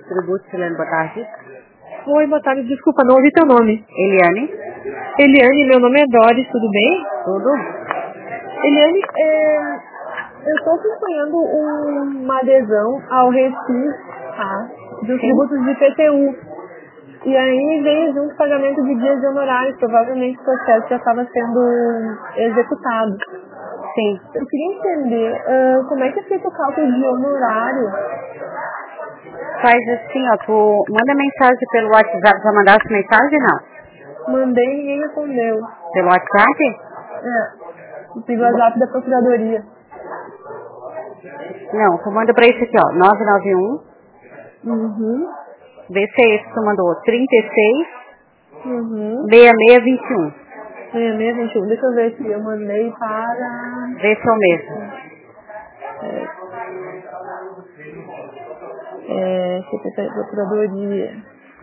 Tributo Chileno, boa tarde. Oi, boa tarde, desculpa, não ouvi teu nome. Eliane. Eliane, meu nome é Doris, tudo bem? Tudo? Eliane, eu estou acompanhando uma adesão ao Refis, tá? Dos tributos de PTU. E aí veio junto o pagamento de dias de honorários, provavelmente o processo já estava sendo executado. Sim. Eu queria entender como é que é feito o cálculo de honorário. Faz assim, ó, tu manda mensagem pelo WhatsApp, já mandaste mensagem, não? Mandei e ninguém respondeu. Pelo WhatsApp? Pelo WhatsApp da Procuradoria. Não, tu manda pra esse aqui, ó, 991. Vê se é esse que tu mandou, 36 6621. 6621. Deixa eu ver se eu mandei para... Vê se é o mesmo. Secretaria da Procuradoria.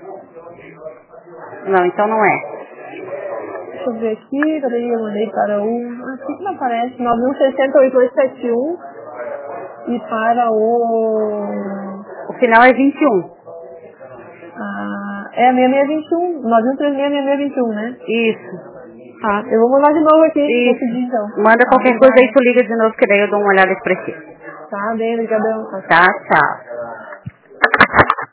Não, então não é. Deixa eu ver aqui, cadê eu mandei para o... Aqui que não aparece, 91608871 e para o... O final é 21. É a 6621, 91366621, né? Isso. Tá, eu vou mandar de novo aqui, vou Isso. pedir então. Manda qualquer coisa aí, tu liga de novo, que daí eu dou uma olhada pra ti. Tá, bem, obrigadão. Tá, tchau.